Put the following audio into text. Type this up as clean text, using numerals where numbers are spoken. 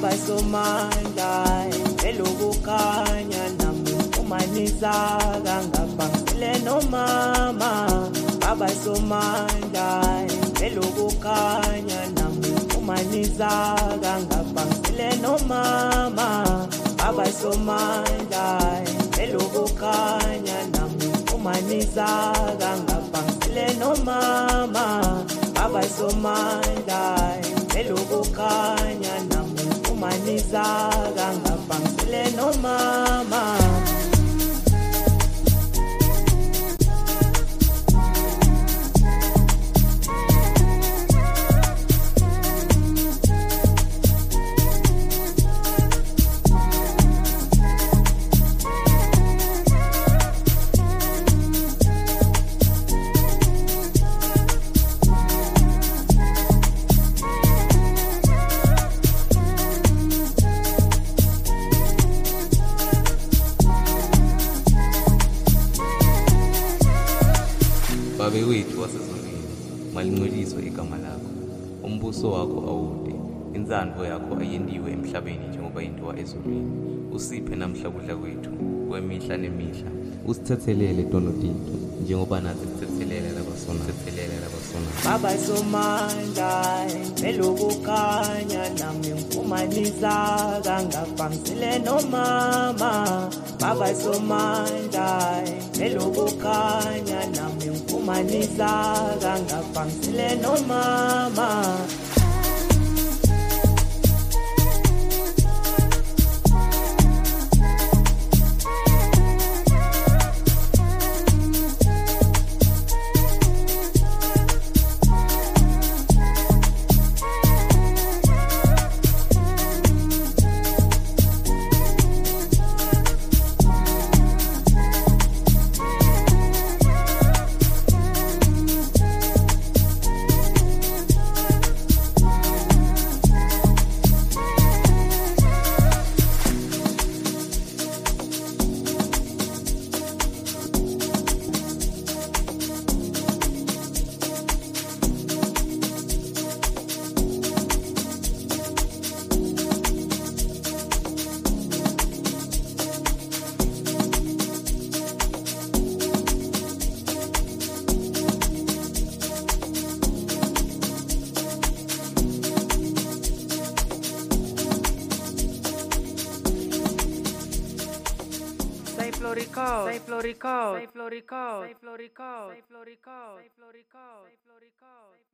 baba somandla elokukhanya nami umanisa kangaphangisile nomama baba somandla elokukhanya nami umanisa kangaphangisile nomama baba somandla elokukhanya nami umanisa kangaphangisile nomama baba somandla elokukhanya nami umanisa kangaphangisile nomama Babe wethu wasezulwini, malingcoliswe igama lakho. Umbuso wakho awude, inzandvo yakho ayendiwe emhlabeni njengoba yendiwa ezulwini. Usiphe namhla kudla kwethu kwemihla nemihla. Usithethelele tono tinto njengoba nathi sithethelela labasona. baba somandla elokukhanya nami umanisa kangaphangisile nomama baba somandla elokukhanya nami umanisa kangaphangisile nomama Florico.